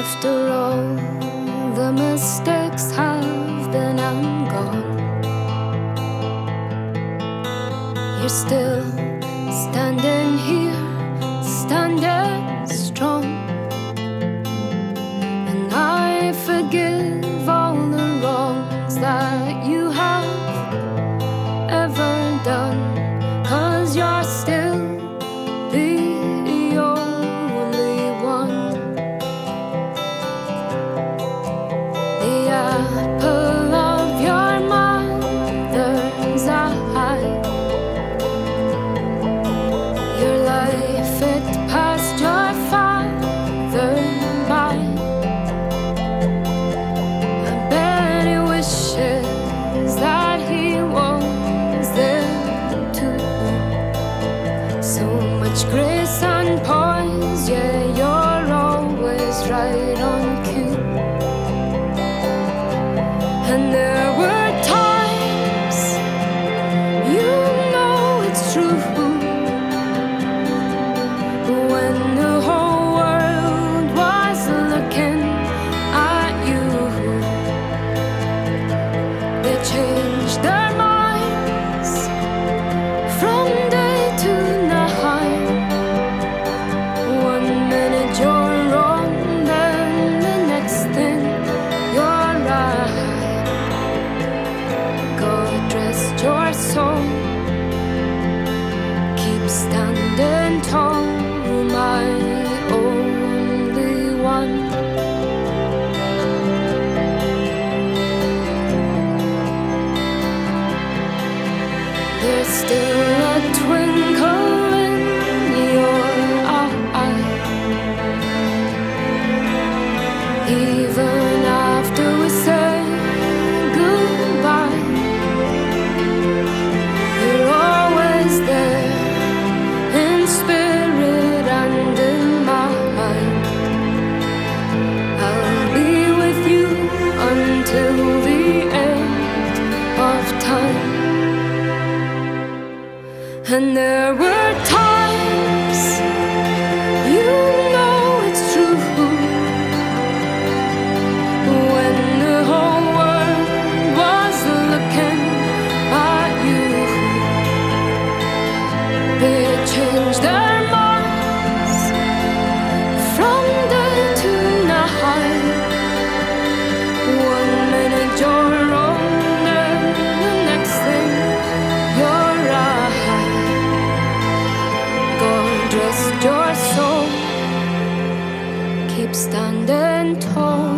After all the mistakes have been and gone, you're still standing here, standing strong. And I forgive all the wrongs that you have ever done, 'cause you're still the only one. The apple of your mother's eye, your life it passed your father by. I bet he wishes that he was there too. So much grace and poise, yeah, you're always right on cue. And there were times, you know it's true, when the whole world was looking at you. They changed their minds from day to night. One minute you're wrong, then the next thing you're right. God rest your soul, keep standing tall, my only one. There's still a twinkle in your eye, even after we say goodbye. You're always there, in spirit and in mind. I'll be with you until the end of time. And there were times, you know it's true, when the whole world was looking at you. They changed their minds from day to night. One minute you're wrong, then the next thing you're right. God rest your soul, keep standing tall.